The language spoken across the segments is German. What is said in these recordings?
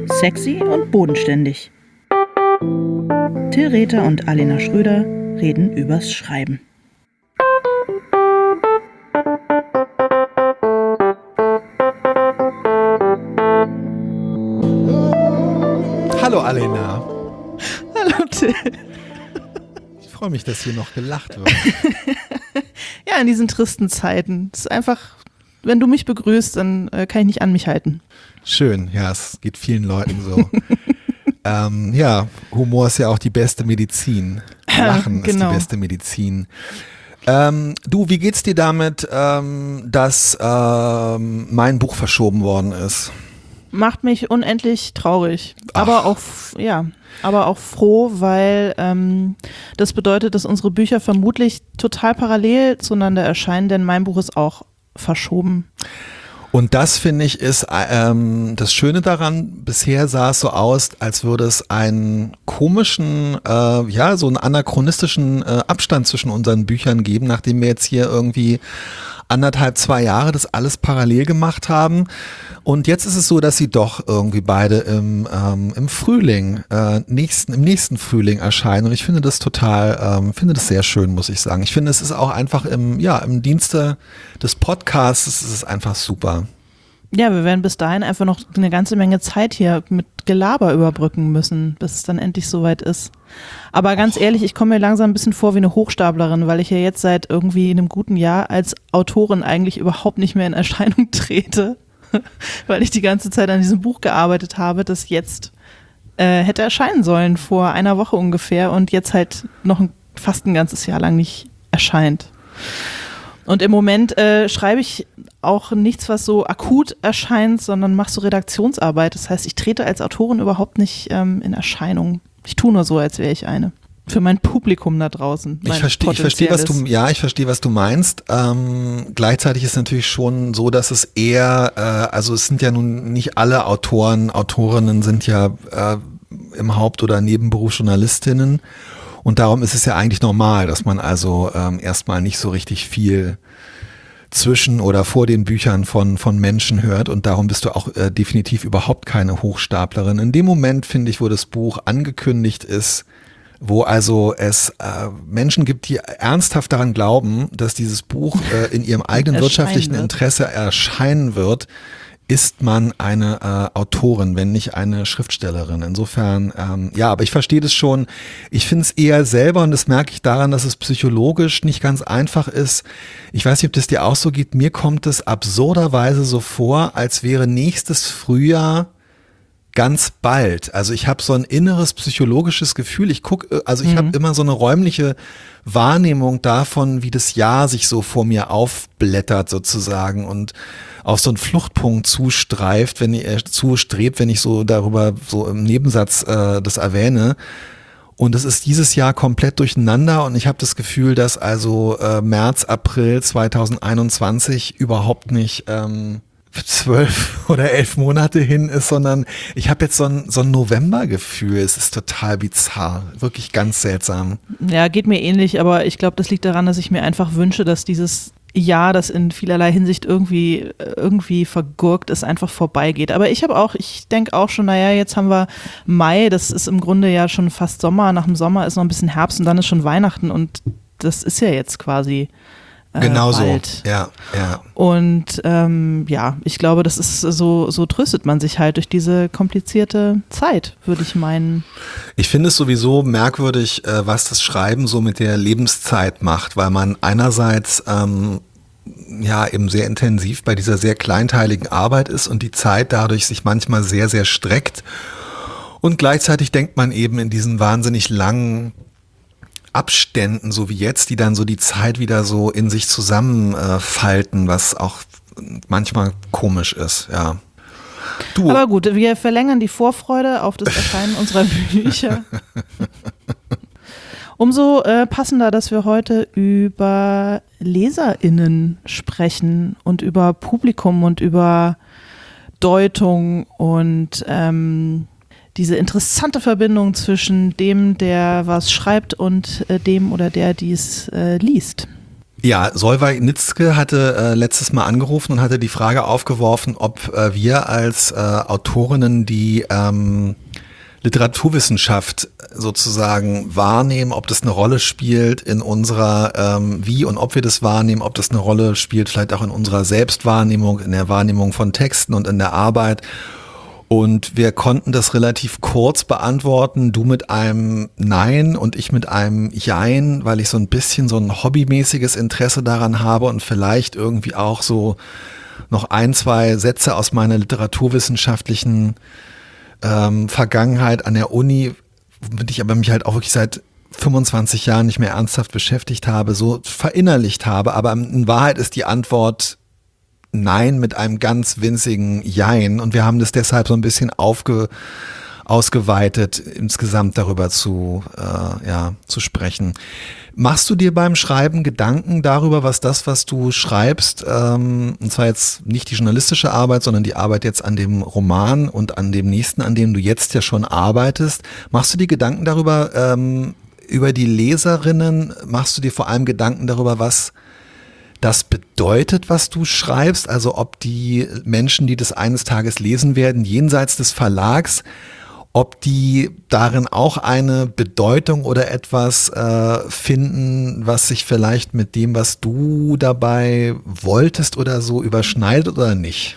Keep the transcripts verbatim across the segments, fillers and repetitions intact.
Sexy und bodenständig. Till Rether und Alena Schröder reden übers Schreiben. Hallo Alena. Hallo Till. Ich freue mich, dass hier noch gelacht wird. Ja, in diesen tristen Zeiten. Es ist einfach, wenn du mich begrüßt, dann äh, kann ich nicht an mich halten. Schön, ja, es geht vielen Leuten so. ähm, ja, Humor ist ja auch die beste Medizin. Lachen genau. ist die beste Medizin. Ähm, du, wie geht's dir damit, ähm, dass ähm, mein Buch verschoben worden ist? Macht mich unendlich traurig, Ach. aber auch, ja, aber auch froh, weil ähm, das bedeutet, dass unsere Bücher vermutlich total parallel zueinander erscheinen, denn mein Buch ist auch verschoben. Und das, finde ich, ist ähm, das Schöne daran. Bisher sah es so aus, als würde es einen komischen, äh, ja, so einen anachronistischen äh, Abstand zwischen unseren Büchern geben, nachdem wir jetzt hier irgendwie anderthalb, zwei Jahre das alles parallel gemacht haben. Und jetzt ist es so, dass sie doch irgendwie beide im, ähm, im Frühling, äh, nächsten, im nächsten Frühling erscheinen. Und ich finde das total, ähm, finde das sehr schön, muss ich sagen. Ich finde, es ist auch einfach im, ja, im Dienste des Podcasts, es ist einfach super. Ja, wir werden bis dahin einfach noch eine ganze Menge Zeit hier mit Gelaber überbrücken müssen, bis es dann endlich soweit ist. Aber ganz Och. ehrlich, ich komme mir langsam ein bisschen vor wie eine Hochstaplerin, weil ich ja jetzt seit irgendwie einem guten Jahr als Autorin eigentlich überhaupt nicht mehr in Erscheinung trete, weil ich die ganze Zeit an diesem Buch gearbeitet habe, das jetzt äh, hätte erscheinen sollen vor einer Woche ungefähr und jetzt halt noch ein, fast ein ganzes Jahr lang nicht erscheint. Und im Moment äh, schreibe ich auch nichts, was so akut erscheint, sondern mache so Redaktionsarbeit. Das heißt, ich trete als Autorin überhaupt nicht ähm, in Erscheinung. Ich tue nur so, als wäre ich eine. Für mein Publikum da draußen. Ich verstehe, ich verstehe, was du, ja, ich verstehe, was du meinst. Ähm, gleichzeitig ist es natürlich schon so, dass es eher, äh, also es sind ja nun nicht alle Autoren, Autorinnen sind ja äh, im Haupt- oder Nebenberuf Journalistinnen. Und darum ist es ja eigentlich normal, dass man also ähm, erstmal nicht so richtig viel zwischen oder vor den Büchern von, von Menschen hört und darum bist du auch äh, definitiv überhaupt keine Hochstaplerin. In dem Moment, finde ich, wo das Buch angekündigt ist, wo also es äh, Menschen gibt, die ernsthaft daran glauben, dass dieses Buch äh, in ihrem eigenen wirtschaftlichen wird. Interesse erscheinen wird, ist man eine äh, Autorin, wenn nicht eine Schriftstellerin. Insofern, ähm, ja, aber ich verstehe das schon. Ich finde es eher selber, und das merke ich daran, dass es psychologisch nicht ganz einfach ist. Ich weiß nicht, ob das dir auch so geht. Mir kommt es absurderweise so vor, als wäre nächstes Frühjahr ganz bald. Also ich habe so ein inneres psychologisches Gefühl. Ich gucke, also ich mhm. habe immer so eine räumliche Wahrnehmung davon, wie das Jahr sich so vor mir aufblättert sozusagen und auf so einen Fluchtpunkt zustreift, wenn ich äh, zustrebt, wenn ich so darüber so im Nebensatz äh, das erwähne. Und es ist dieses Jahr komplett durcheinander und ich habe das Gefühl, dass also äh, März, April zweitausendeinundzwanzig überhaupt nicht ähm, zwölf oder elf Monate hin ist, sondern ich habe jetzt so ein, so ein Novembergefühl. Es ist total bizarr, wirklich ganz seltsam. Ja, geht mir ähnlich, aber ich glaube, das liegt daran, dass ich mir einfach wünsche, dass dieses Jahr, das in vielerlei Hinsicht irgendwie irgendwie vergurkt ist, einfach vorbeigeht. Aber ich habe auch, ich denke auch schon, naja, jetzt haben wir Mai, das ist im Grunde ja schon fast Sommer, nach dem Sommer ist noch ein bisschen Herbst und dann ist schon Weihnachten und das ist ja jetzt quasi Äh, genau so, bald. ja, ja. Und ähm, ja, ich glaube, das ist so, so tröstet man sich halt durch diese komplizierte Zeit, würde ich meinen. Ich finde es sowieso merkwürdig, äh, was das Schreiben so mit der Lebenszeit macht, weil man einerseits ähm, ja eben sehr intensiv bei dieser sehr kleinteiligen Arbeit ist und die Zeit dadurch sich manchmal sehr, sehr streckt und gleichzeitig denkt man eben in diesen wahnsinnig langen Abständen, so wie jetzt, die dann so die Zeit wieder so in sich zusammenfalten, äh, was auch manchmal komisch ist, ja. Du. Aber gut, wir verlängern die Vorfreude auf das Erscheinen unserer Bücher. Umso äh, passender, dass wir heute über LeserInnen sprechen und über Publikum und über Deutung und ähm, diese interessante Verbindung zwischen dem, der was schreibt und äh, dem oder der, die es äh, liest. Ja, Solveig Nitzke hatte äh, letztes Mal angerufen und hatte die Frage aufgeworfen, ob äh, wir als äh, Autorinnen die ähm, Literaturwissenschaft sozusagen wahrnehmen, ob das eine Rolle spielt in unserer, ähm, wie und ob wir das wahrnehmen, ob das eine Rolle spielt vielleicht auch in unserer Selbstwahrnehmung, in der Wahrnehmung von Texten und in der Arbeit. Und wir konnten das relativ kurz beantworten, du mit einem Nein und ich mit einem Jein, weil ich so ein bisschen so ein hobbymäßiges Interesse daran habe und vielleicht irgendwie auch so noch ein, zwei Sätze aus meiner literaturwissenschaftlichen ähm, Vergangenheit an der Uni, womit ich aber mich halt auch wirklich seit fünfundzwanzig Jahren nicht mehr ernsthaft beschäftigt habe, so verinnerlicht habe. Aber in Wahrheit ist die Antwort Nein mit einem ganz winzigen Jein und wir haben das deshalb so ein bisschen aufge, ausgeweitet, insgesamt darüber zu, äh, ja, zu sprechen. Machst du dir beim Schreiben Gedanken darüber, was das, was du schreibst, ähm, und zwar jetzt nicht die journalistische Arbeit, sondern die Arbeit jetzt an dem Roman und an dem nächsten, an dem du jetzt ja schon arbeitest, machst du dir Gedanken darüber, ähm, über die Leserinnen, machst du dir vor allem Gedanken darüber, was das bedeutet, was du schreibst, also ob die Menschen, die das eines Tages lesen werden, jenseits des Verlags, ob die darin auch eine Bedeutung oder etwas äh, finden, was sich vielleicht mit dem, was du dabei wolltest oder so überschneidet oder nicht?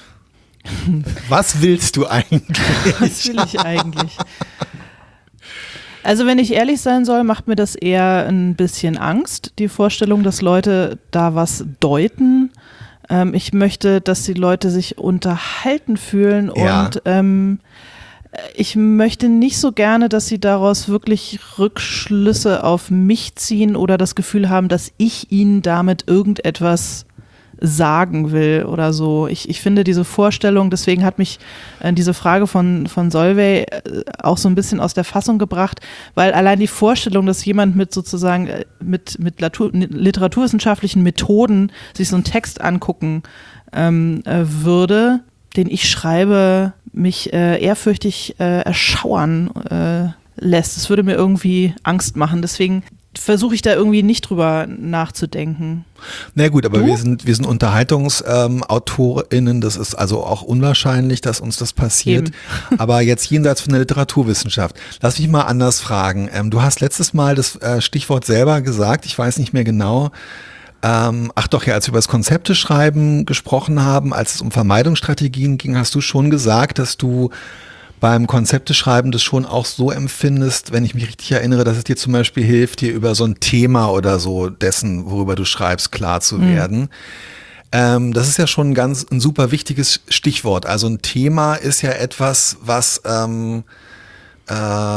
Was willst du eigentlich? Was will ich eigentlich? Also wenn ich ehrlich sein soll, macht mir das eher ein bisschen Angst, die Vorstellung, dass Leute da was deuten. Ähm, ich möchte, dass die Leute sich unterhalten fühlen Ja. und ähm, ich möchte nicht so gerne, dass sie daraus wirklich Rückschlüsse auf mich ziehen oder das Gefühl haben, dass ich ihnen damit irgendetwas sagen will oder so. Ich, ich finde diese Vorstellung, deswegen hat mich äh, diese Frage von, von Solveig äh, auch so ein bisschen aus der Fassung gebracht, weil allein die Vorstellung, dass jemand mit sozusagen äh, mit, mit Latu- literaturwissenschaftlichen Methoden sich so einen Text angucken ähm, äh, würde, den ich schreibe, mich äh, ehrfürchtig äh, erschauern äh, lässt. Das würde mir irgendwie Angst machen. Deswegen versuche ich da irgendwie nicht drüber nachzudenken. Na gut, aber Du? wir sind, wir sind UnterhaltungsautorInnen, ähm, das ist also auch unwahrscheinlich, dass uns das passiert. Eben. Aber jetzt jenseits von der Literaturwissenschaft. Lass mich mal anders fragen. Ähm, du hast letztes Mal das äh, Stichwort selber gesagt, ich weiß nicht mehr genau. Ähm, ach doch, ja, als wir über das Konzepteschreiben gesprochen haben, als es um Vermeidungsstrategien ging, hast du schon gesagt, dass du beim Konzepteschreiben das schon auch so empfindest, wenn ich mich richtig erinnere, dass es dir zum Beispiel hilft, dir über so ein Thema oder so dessen, worüber du schreibst, klar zu Mhm. werden. Ähm, das ist ja schon ein ganz ein super wichtiges Stichwort. Also ein Thema ist ja etwas, was ähm, äh,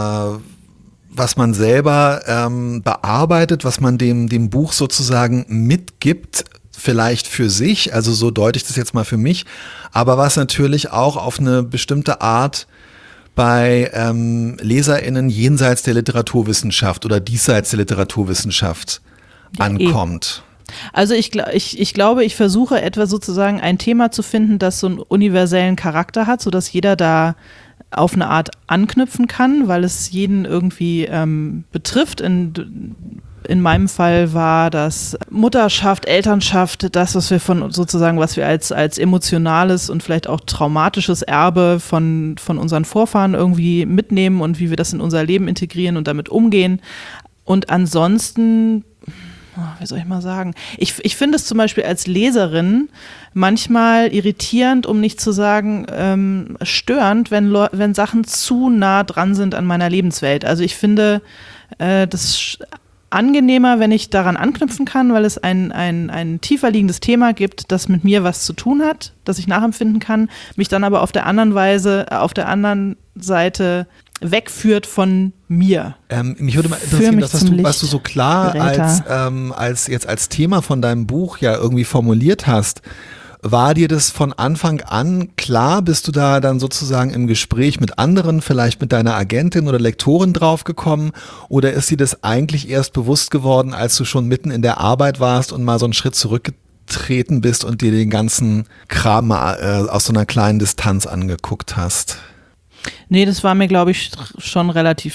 was man selber ähm, bearbeitet, was man dem dem Buch sozusagen mitgibt, vielleicht für sich, also so deute ich das jetzt mal für mich, aber was natürlich auch auf eine bestimmte Art bei ähm, LeserInnen jenseits der Literaturwissenschaft oder diesseits der Literaturwissenschaft Ja, ankommt. Also ich, gl- ich, ich glaube, ich versuche etwa sozusagen ein Thema zu finden, das so einen universellen Charakter hat, sodass jeder da auf eine Art anknüpfen kann, weil es jeden irgendwie ähm, betrifft. In, in meinem Fall war das Mutterschaft, Elternschaft, das, was wir von sozusagen, was wir als, als emotionales und vielleicht auch traumatisches Erbe von, von unseren Vorfahren irgendwie mitnehmen und wie wir das in unser Leben integrieren und damit umgehen. Und ansonsten, wie soll ich mal sagen, ich, ich finde es zum Beispiel als Leserin manchmal irritierend, um nicht zu sagen ähm, störend, wenn, Leu- wenn Sachen zu nah dran sind an meiner Lebenswelt. Also ich finde äh, das sch- angenehmer, wenn ich daran anknüpfen kann, weil es ein, ein, ein tiefer liegendes Thema gibt, das mit mir was zu tun hat, das ich nachempfinden kann, mich dann aber auf der anderen Weise, äh, auf der anderen Seite wegführt von mir. Ähm, mich würde mal Führ interessieren, mich das, was zum du, was du so klar Lichtgeräter. als, ähm, als jetzt als Thema von deinem Buch ja irgendwie formuliert hast. War dir das von Anfang an klar? Bist du da dann sozusagen im Gespräch mit anderen, vielleicht mit deiner Agentin oder Lektorin draufgekommen? Oder ist dir das eigentlich erst bewusst geworden, als du schon mitten in der Arbeit warst und mal so einen Schritt zurückgetreten bist und dir den ganzen Kram mal, äh, aus so einer kleinen Distanz angeguckt hast? Nee, das war mir, glaube ich, schon relativ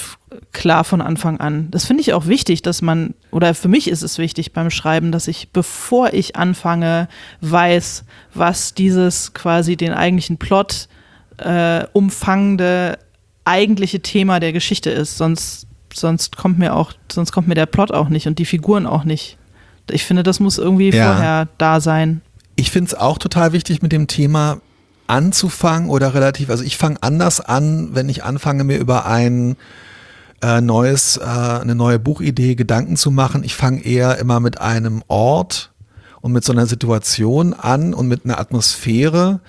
klar von Anfang an. Das finde ich auch wichtig, dass man, oder für mich ist es wichtig beim Schreiben, dass ich, bevor ich anfange, weiß, was dieses quasi den eigentlichen Plot äh, umfangende eigentliche Thema der Geschichte ist. Sonst, sonst kommt mir auch, sonst kommt mir der Plot auch nicht und die Figuren auch nicht. Ich finde, das muss irgendwie ja. vorher da sein. Ich finde es auch total wichtig, mit dem Thema anzufangen oder relativ, also ich fange anders an, wenn ich anfange, mir über ein äh, neues, äh, eine neue Buchidee Gedanken zu machen. Ich fange eher immer mit einem Ort und mit so einer Situation an und mit einer Atmosphäre.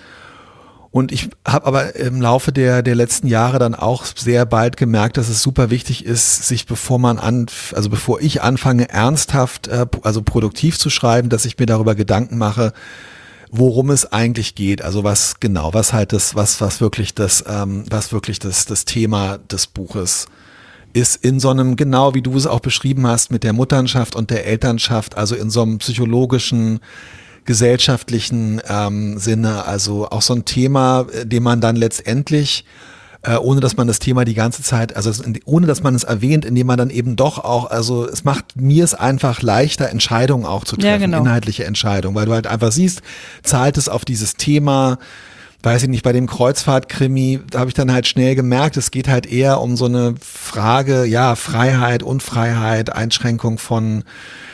Und ich habe aber im Laufe der, der letzten Jahre dann auch sehr bald gemerkt, dass es super wichtig ist, sich bevor man an, also bevor ich anfange, ernsthaft, äh, also produktiv zu schreiben, dass ich mir darüber Gedanken mache, worum es eigentlich geht. Also was genau, was halt das, was, was wirklich das, ähm, was wirklich das, das Thema des Buches ist in so einem, genau wie du es auch beschrieben hast, mit der Mutterschaft und der Elternschaft, also in so einem psychologischen, gesellschaftlichen ähm, Sinne, also auch so ein Thema, dem man dann letztendlich, äh, ohne dass man das Thema die ganze Zeit, also ohne dass man es erwähnt, indem man dann eben doch auch, also es macht mir es einfach leichter, Entscheidungen auch zu treffen, ja, genau. inhaltliche Entscheidungen, weil du halt einfach siehst, zahlt es auf dieses Thema, weiß ich nicht, bei dem Kreuzfahrt-Krimi, da habe ich dann halt schnell gemerkt, es geht halt eher um so eine Frage, ja, Freiheit, Unfreiheit, Einschränkung von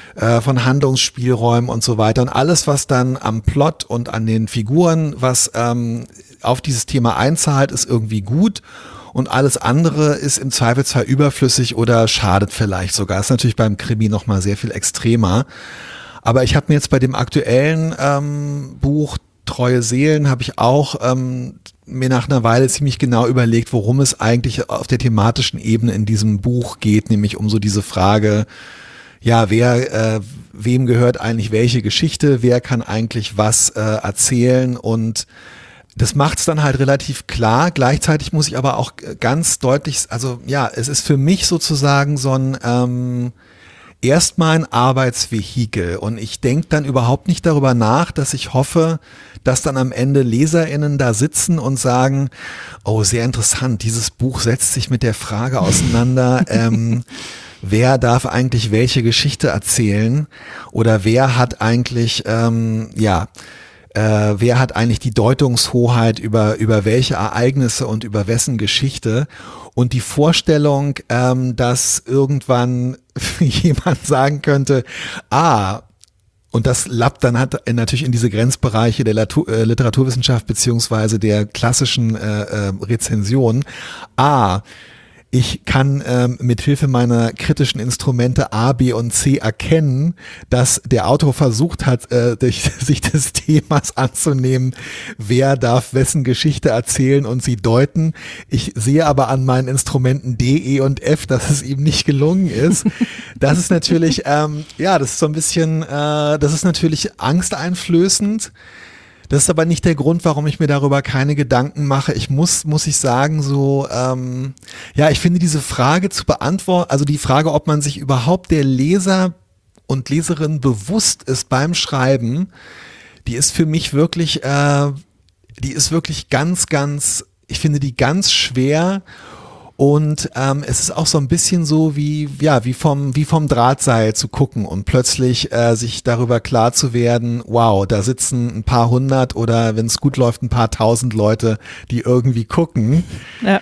von Handlungsspielräumen und so weiter und alles, was dann am Plot und an den Figuren, was ähm, auf dieses Thema einzahlt, ist irgendwie gut und alles andere ist im Zweifelsfall überflüssig oder schadet vielleicht sogar. Das ist natürlich beim Krimi nochmal sehr viel extremer. Aber ich habe mir jetzt bei dem aktuellen ähm, Buch Treue Seelen habe ich auch ähm, mir nach einer Weile ziemlich genau überlegt, worum es eigentlich auf der thematischen Ebene in diesem Buch geht, nämlich um so diese Frage, ja, wer, äh, wem gehört eigentlich welche Geschichte, wer kann eigentlich was äh, erzählen und das macht es dann halt relativ klar. Gleichzeitig muss ich aber auch ganz deutlich, also ja, es ist für mich sozusagen so ein ähm, erstmal ein Arbeitsvehikel und ich denke dann überhaupt nicht darüber nach, dass ich hoffe, dass dann am Ende LeserInnen da sitzen und sagen, oh, sehr interessant, dieses Buch setzt sich mit der Frage auseinander, ähm, wer darf eigentlich welche Geschichte erzählen oder wer hat eigentlich, ähm, ja, äh, wer hat eigentlich die Deutungshoheit über, über welche Ereignisse und über wessen Geschichte und die Vorstellung, ähm, dass irgendwann jemand sagen könnte, ah, und das lappt dann hat natürlich in diese Grenzbereiche der Latu- äh, Literaturwissenschaft beziehungsweise der klassischen äh, äh, Rezension, ah, ich kann ähm, mit Hilfe meiner kritischen Instrumente A, B und C erkennen, dass der Autor versucht hat, äh, sich des Themas anzunehmen, wer darf wessen Geschichte erzählen und sie deuten. Ich sehe aber an meinen Instrumenten D, E und F, dass es ihm nicht gelungen ist. Das ist natürlich, ähm, ja, das ist so ein bisschen, äh, das ist natürlich angsteinflößend. Das ist aber nicht der Grund, warum ich mir darüber keine Gedanken mache. Ich muss, muss ich sagen, so, ähm, ja, ich finde diese Frage zu beantworten, also die Frage, ob man sich überhaupt der Leser und Leserin bewusst ist beim Schreiben, die ist für mich wirklich, äh, die ist wirklich ganz, ganz, ich finde die ganz schwer. Und ähm, es ist auch so ein bisschen so wie ja wie vom wie vom Drahtseil zu gucken und plötzlich äh, sich darüber klar zu werden, wow, da sitzen ein paar hundert oder wenn es gut läuft ein paar tausend Leute, die irgendwie gucken. Ja.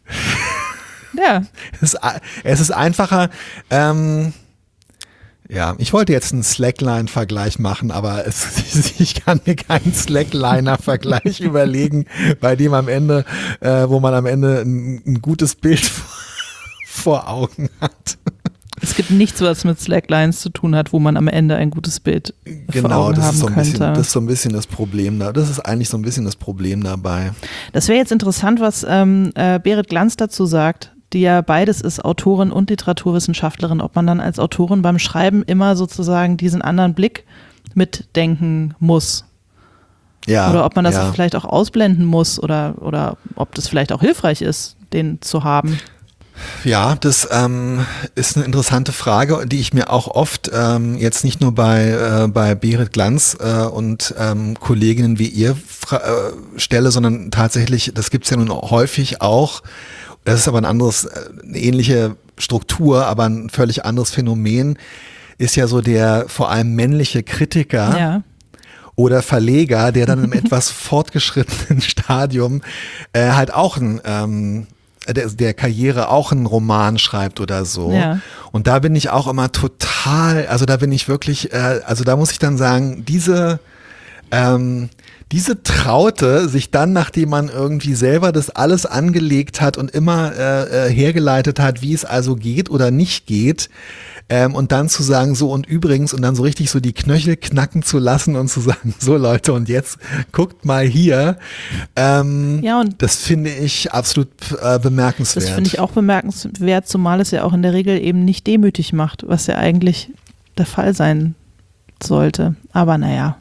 Ja. Es ist, es ist einfacher. Ähm, Ja, ich wollte jetzt einen Slackline-Vergleich machen, aber es, ich kann mir keinen Slackliner-Vergleich überlegen, bei dem am Ende, äh, wo man am Ende ein, ein gutes Bild vor Augen hat. Es gibt nichts, was mit Slacklines zu tun hat, wo man am Ende ein gutes Bild genau, vor Augen das haben ist so ein könnte. Bisschen, das ist so ein bisschen das Problem da. Das ist eigentlich so ein bisschen das Problem dabei. Das wäre jetzt interessant, was ähm, äh, Berit Glanz dazu sagt, die ja beides ist, Autorin und Literaturwissenschaftlerin, ob man dann als Autorin beim Schreiben immer sozusagen diesen anderen Blick mitdenken muss. Ja, oder ob man das ja. vielleicht auch ausblenden muss oder, oder ob das vielleicht auch hilfreich ist, den zu haben. Ja, das ähm, ist eine interessante Frage, die ich mir auch oft ähm, jetzt nicht nur bei, äh, bei Berit Glanz äh, und ähm, Kolleginnen wie ihr fra- äh, stelle, sondern tatsächlich, das gibt's ja nun häufig auch. Das ist aber ein anderes, eine ähnliche Struktur, aber ein völlig anderes Phänomen, ist ja so der vor allem männliche Kritiker Ja. oder Verleger, der dann im etwas fortgeschrittenen Stadium äh, halt auch ein ähm, der, der Karriere auch einen Roman schreibt oder so. Ja. Und da bin ich auch immer total, also da bin ich wirklich, äh, also da muss ich dann sagen, diese ähm, diese Traute, sich dann, nachdem man irgendwie selber das alles angelegt hat und immer äh, äh, hergeleitet hat, wie es also geht oder nicht geht, ähm, und dann zu sagen, so und übrigens, und dann so richtig so die Knöchel knacken zu lassen und zu sagen, so Leute, und jetzt guckt mal hier. Ähm, Ja, und das finde ich absolut äh, bemerkenswert. das finde ich auch bemerkenswert, zumal es ja auch in der Regel eben nicht demütig macht, was ja eigentlich der Fall sein sollte. Aber naja.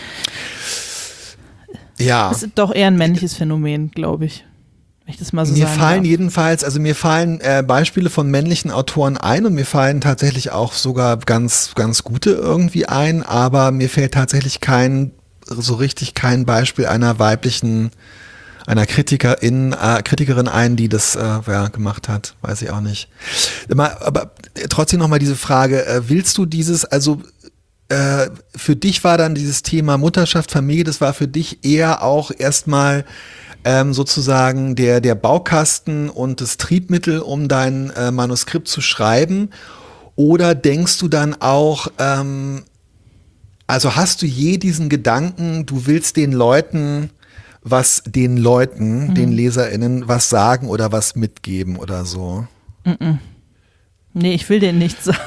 Ja. Das ist doch eher ein männliches Phänomen, glaube ich. Wenn ich das mal so Mir sagen fallen darf. jedenfalls, also mir fallen äh, Beispiele von männlichen Autoren ein und mir fallen tatsächlich auch sogar ganz, ganz gute irgendwie ein, aber mir fällt tatsächlich kein, so richtig kein Beispiel einer weiblichen, einer Kritikerin, äh, Kritikerin ein, die das äh, ja, gemacht hat, weiß ich auch nicht. Aber, aber trotzdem nochmal diese Frage, äh, willst du dieses, also äh, für dich war dann dieses Thema Mutterschaft, Familie, das war für dich eher auch erstmal ähm, sozusagen der, der Baukasten und das Triebmittel, um dein äh, Manuskript zu schreiben? Oder denkst du dann auch, ähm, also hast du je diesen Gedanken, du willst den Leuten was, den Leuten, mhm. den LeserInnen was sagen oder was mitgeben oder so? Mhm. Nee, ich will denen nichts sagen.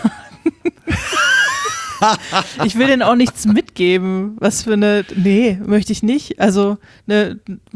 Ich will denen auch nichts mitgeben. Was für eine, nee, möchte ich nicht. Also, eine.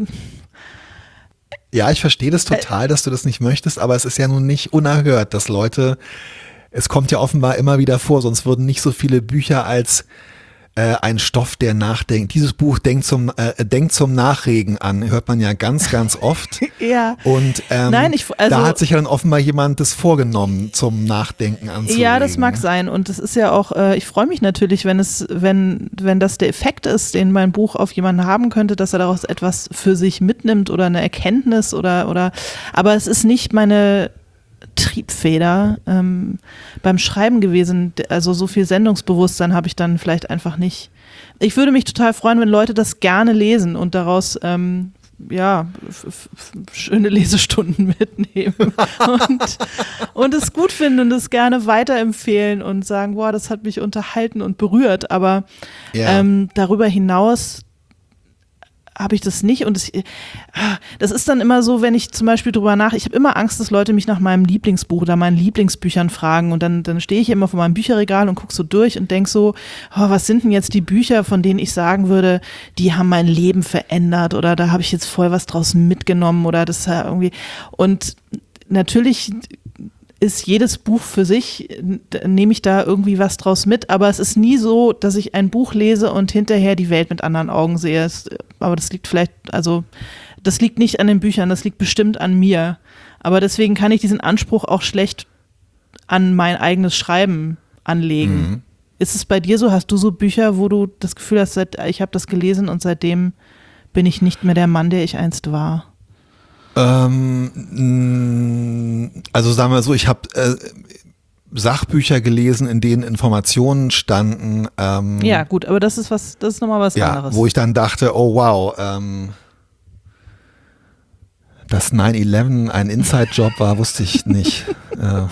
Ja, ich verstehe das total, dass du das nicht möchtest, aber es ist ja nun nicht unerhört, dass Leute, es kommt ja offenbar immer wieder vor, sonst würden nicht so viele Bücher als äh, ein Stoff, der nachdenkt. Dieses Buch denkt zum, äh, denkt zum Nachregen an, hört man ja ganz, ganz oft. Ja. Und ähm, Nein, ich, also, da hat sich ja dann offenbar jemand das vorgenommen, zum Nachdenken anzuregen. Ja, das mag sein und es ist ja auch, äh, ich freue mich natürlich, wenn es, wenn, wenn das der Effekt ist, den mein Buch auf jemanden haben könnte, dass er daraus etwas für sich mitnimmt oder eine Erkenntnis oder, oder, aber es ist nicht meine Triebfeder ähm, beim Schreiben gewesen, also so viel Sendungsbewusstsein habe ich dann vielleicht einfach nicht. Ich würde mich total freuen, wenn Leute das gerne lesen und daraus ähm, ja, f- f- schöne Lesestunden mitnehmen und, und es gut finden und es gerne weiterempfehlen und sagen, boah, das hat mich unterhalten und berührt, aber Ja. ähm, darüber hinaus habe ich das nicht und das, das ist dann immer so, wenn ich zum Beispiel drüber nach, ich habe immer Angst, dass Leute mich nach meinem Lieblingsbuch oder meinen Lieblingsbüchern fragen und dann, dann stehe ich immer vor meinem Bücherregal und gucke so durch und denke so, oh, was sind denn jetzt die Bücher, von denen ich sagen würde, die haben mein Leben verändert oder da habe ich jetzt voll was draus mitgenommen oder das irgendwie und natürlich ist jedes Buch für sich, nehme ich da irgendwie was draus mit, aber es ist nie so, dass ich ein Buch lese und hinterher die Welt mit anderen Augen sehe. Es, aber das liegt vielleicht, also das liegt nicht an den Büchern, das liegt bestimmt an mir. Aber deswegen kann ich diesen Anspruch auch schlecht an mein eigenes Schreiben anlegen. Mhm. Ist es bei dir so? Hast du so Bücher, wo du das Gefühl hast, seit, ich habe das gelesen und seitdem bin ich nicht mehr der Mann, der ich einst war? Ähm, also sagen wir so, ich habe äh, Sachbücher gelesen, in denen Informationen standen. Ähm, ja, gut, aber das ist was, das ist nochmal was ja, anderes. Wo ich dann dachte, oh wow, ähm, dass nine eleven ein Inside-Job war, wusste ich nicht. äh.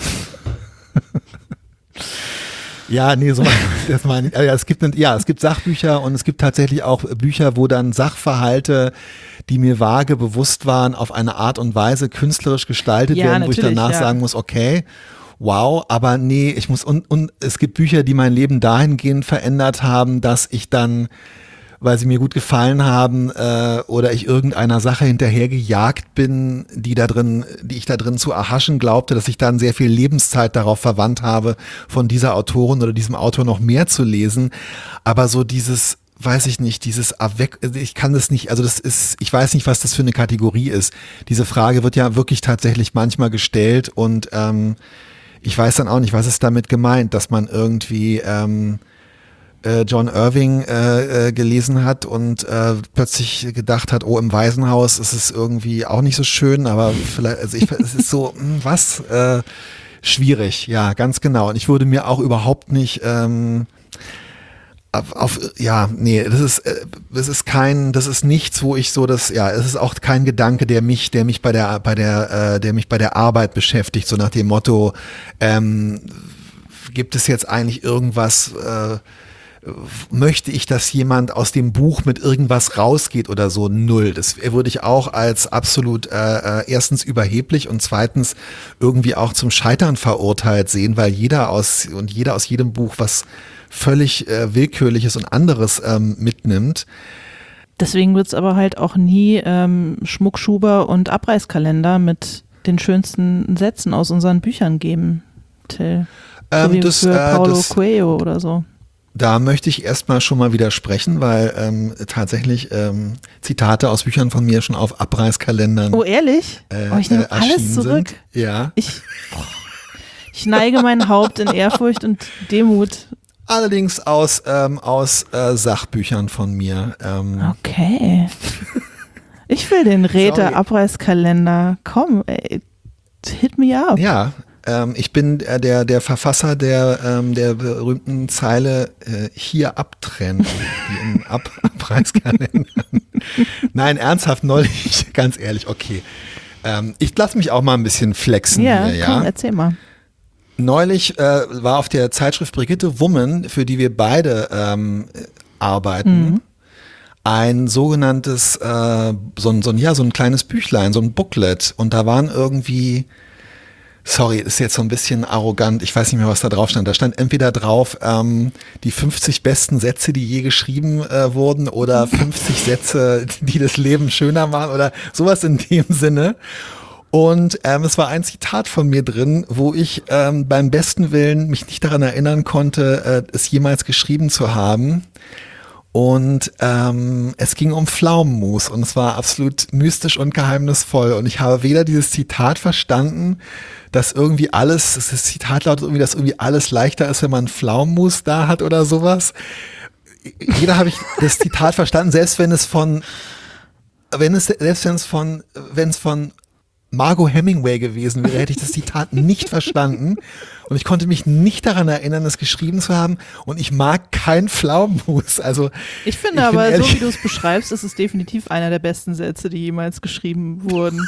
Ja, nee, so das meine ich. Ja, es gibt, ja, es gibt Sachbücher und es gibt tatsächlich auch Bücher, wo dann Sachverhalte, die mir vage bewusst waren, auf eine Art und Weise künstlerisch gestaltet ja, werden, wo ich danach ja. sagen muss, okay, wow, aber nee, ich muss, und, und es gibt Bücher, die mein Leben dahingehend verändert haben, dass ich dann, weil sie mir gut gefallen haben äh, oder ich irgendeiner Sache hinterhergejagt bin, die da drin, die ich da drin zu erhaschen glaubte, dass ich dann sehr viel Lebenszeit darauf verwandt habe, von dieser Autorin oder diesem Autor noch mehr zu lesen. Aber so dieses, weiß ich nicht, dieses Avec, ich kann das nicht, also das ist, ich weiß nicht, was das für eine Kategorie ist. Diese Frage wird ja wirklich tatsächlich manchmal gestellt und ähm, ich weiß dann auch nicht, was ist damit gemeint, dass man irgendwie ähm, John Irving äh, äh, gelesen hat und äh, plötzlich gedacht hat, oh, im Waisenhaus ist es irgendwie auch nicht so schön, aber vielleicht, also ich, es ist so, mh, was, äh, Schwierig, ja, ganz genau. Und ich würde mir auch überhaupt nicht ähm, auf, auf, ja, nee, das ist, äh, das ist kein, das ist nichts, wo ich so das, ja, es ist auch kein Gedanke, der mich, der mich bei der, bei der, äh, der mich bei der Arbeit beschäftigt, so nach dem Motto, ähm, gibt es jetzt eigentlich irgendwas, äh, möchte ich, dass jemand aus dem Buch mit irgendwas rausgeht oder so? Null. Das würde ich auch als absolut äh, erstens überheblich und zweitens irgendwie auch zum Scheitern verurteilt sehen, weil jeder aus und jeder aus jedem Buch was völlig äh, Willkürliches und anderes ähm, mitnimmt. Deswegen wird es aber halt auch nie ähm, Schmuckschuber und Abreißkalender mit den schönsten Sätzen aus unseren Büchern geben, Till. So Ähm, wie das, für äh, Paulo das, Coelho oder so. Da möchte ich erstmal schon mal widersprechen, weil ähm, tatsächlich ähm, Zitate aus Büchern von mir schon auf Abreißkalendern Oh, ehrlich? äh, Oh, ich nehme äh, erschienen alles zurück. Sind. Ja. Ich, ich neige mein Haupt in Ehrfurcht und Demut. Allerdings aus, ähm, aus äh, Sachbüchern von mir. Ähm. Okay. Ich will den Räte-Abreißkalender. Komm, ey, hit me up. Ja, ähm, ich bin äh, der, der Verfasser der, ähm, der berühmten Zeile äh, hier abtrennen, die in Ab Abreißkalendern. Nein, ernsthaft neulich, ganz ehrlich, okay. Ähm, ich lasse mich auch mal ein bisschen flexen Ja, hier, ja. komm, erzähl mal. Neulich äh, war auf der Zeitschrift Brigitte Woman, für die wir beide ähm, arbeiten, Mhm. ein sogenanntes, äh, so, ein, so, ein, ja, so ein kleines Büchlein, so ein Booklet. Und da waren irgendwie, sorry, ist jetzt so ein bisschen arrogant, ich weiß nicht mehr, was da drauf stand. Da stand entweder drauf ähm, die fünfzig besten Sätze, die je geschrieben äh, wurden oder fünfzig Sätze, die das Leben schöner machen oder sowas in dem Sinne. Und ähm, es war ein Zitat von mir drin, wo ich ähm, beim besten Willen mich nicht daran erinnern konnte, äh, es jemals geschrieben zu haben. Und ähm, es ging um Pflaumenmus und es war absolut mystisch und geheimnisvoll. Und ich habe weder dieses Zitat verstanden, dass irgendwie alles, das Zitat lautet irgendwie, dass irgendwie alles leichter ist, wenn man Pflaumenmus da hat oder sowas. Jeder habe ich das Zitat verstanden, selbst wenn es von, wenn es, selbst wenn es von, wenn es von Margot Hemingway gewesen wäre, hätte ich das Zitat nicht verstanden und ich konnte mich nicht daran erinnern, es geschrieben zu haben und ich mag kein Pflaumenmus. Also Ich finde ich aber, ehrlich, so wie du es beschreibst, ist es definitiv einer der besten Sätze, die jemals geschrieben wurden.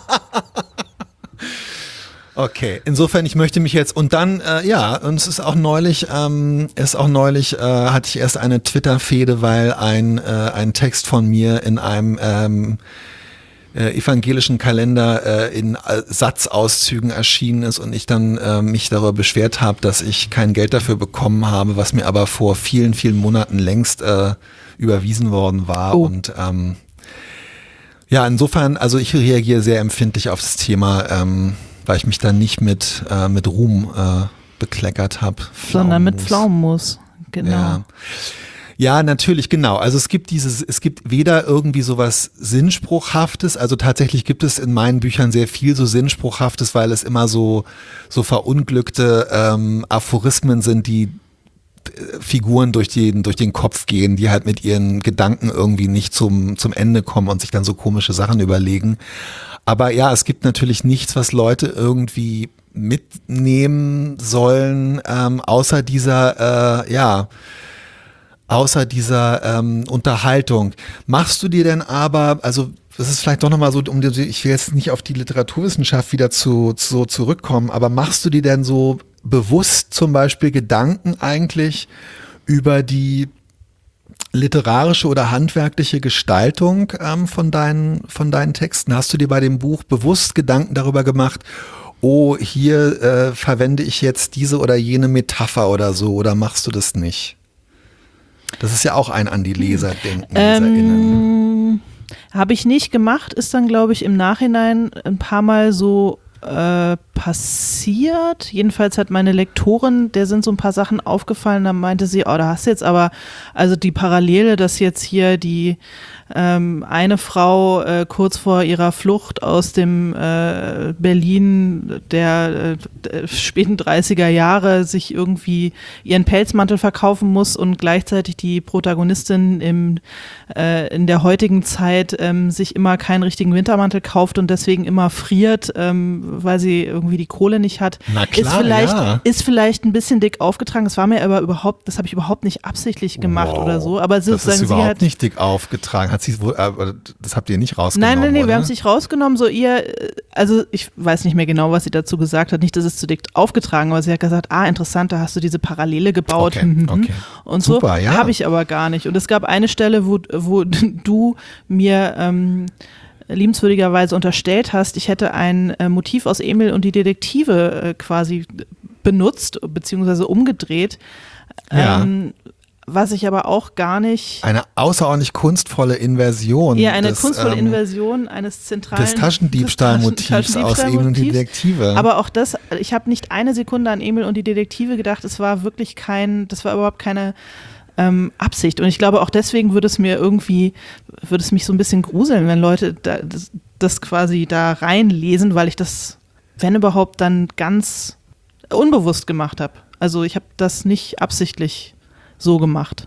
Okay, insofern, ich möchte mich jetzt und dann, äh, ja, und es ist auch neulich, ähm, ist auch neulich, äh, hatte ich erst eine Twitter-Fehde, weil ein, äh, ein Text von mir in einem ähm, Äh, evangelischen Kalender äh, in äh, Satzauszügen erschienen ist und ich dann äh, mich darüber beschwert habe, dass ich kein Geld dafür bekommen habe, was mir aber vor vielen, vielen Monaten längst äh, überwiesen worden war. Oh. Und ähm, ja, insofern, also ich reagiere sehr empfindlich auf das Thema, ähm, weil ich mich dann nicht mit, äh, mit Ruhm äh, bekleckert habe. Sondern mit Pflaumenmus, genau. Ja. Ja, natürlich, genau. Also es gibt dieses, es gibt weder irgendwie sowas Sinnspruchhaftes, also tatsächlich gibt es in meinen Büchern sehr viel so Sinnspruchhaftes, weil es immer so, so verunglückte ähm, Aphorismen sind, die äh, Figuren durch den, durch den Kopf gehen, die halt mit ihren Gedanken irgendwie nicht zum, zum Ende kommen und sich dann so komische Sachen überlegen. Aber ja, es gibt natürlich nichts, was Leute irgendwie mitnehmen sollen, ähm, außer dieser, äh, ja, außer dieser ähm, Unterhaltung. Machst du dir denn aber, also das ist vielleicht doch nochmal so, um die, ich will jetzt nicht auf die Literaturwissenschaft wieder zu, zu zurückkommen, aber machst du dir denn so bewusst zum Beispiel Gedanken eigentlich über die literarische oder handwerkliche Gestaltung ähm, von deinen, von deinen Texten? Hast du dir bei dem Buch bewusst Gedanken darüber gemacht, oh, hier äh, verwende ich jetzt diese oder jene Metapher oder so, oder machst du das nicht? Das ist ja auch ein an die Leser denken, LeserInnen. Ähm, habe ich nicht gemacht, ist dann, glaube ich, im Nachhinein ein paar Mal so äh, passiert. Jedenfalls hat meine Lektorin, der sind so ein paar Sachen aufgefallen, da meinte sie, oh, da hast du jetzt aber, also die Parallele, dass jetzt hier die ähm, eine Frau äh, kurz vor ihrer Flucht aus dem äh, Berlin der, der späten dreißiger Jahre sich irgendwie ihren Pelzmantel verkaufen muss und gleichzeitig die Protagonistin im, äh, in der heutigen Zeit ähm, sich immer keinen richtigen Wintermantel kauft und deswegen immer friert, ähm, weil sie irgendwie irgendwie die Kohle nicht hat. Na klar, ist vielleicht, ja. ist vielleicht ein bisschen dick aufgetragen. Das war mir aber überhaupt, das habe ich überhaupt nicht absichtlich gemacht wow. oder so. Aber sozusagen, das ist überhaupt sie hat, nicht dick aufgetragen. Hat sie wohl, äh, das habt ihr nicht rausgenommen, Nein, nein, nee, oder? wir haben es nicht rausgenommen. So ihr, also ich weiß nicht mehr genau, was sie dazu gesagt hat. Nicht, dass es zu dick aufgetragen, aber sie hat gesagt, ah, interessant, da hast du diese Parallele gebaut. Okay, okay. Und Super, so ja. habe ich aber gar nicht. Und es gab eine Stelle, wo, wo du mir ähm, liebenswürdigerweise unterstellt hast, ich hätte ein äh, Motiv aus Emil und die Detektive äh, quasi benutzt, beziehungsweise umgedreht. Ja. Ähm, was ich aber auch gar nicht. Eine außerordentlich kunstvolle Inversion. Ja, eine des, kunstvolle ähm, Inversion eines zentralen des Taschendiebstahlmotivs aus Emil und die Detektive. Aber auch das, ich habe nicht eine Sekunde an Emil und die Detektive gedacht, es war wirklich kein, das war überhaupt keine ähm, Absicht. Und ich glaube, auch deswegen würde es mir irgendwie, würde es mich so ein bisschen gruseln, wenn Leute da, das, das quasi da reinlesen, weil ich das, wenn überhaupt, dann ganz unbewusst gemacht habe. Also ich habe das nicht absichtlich so gemacht.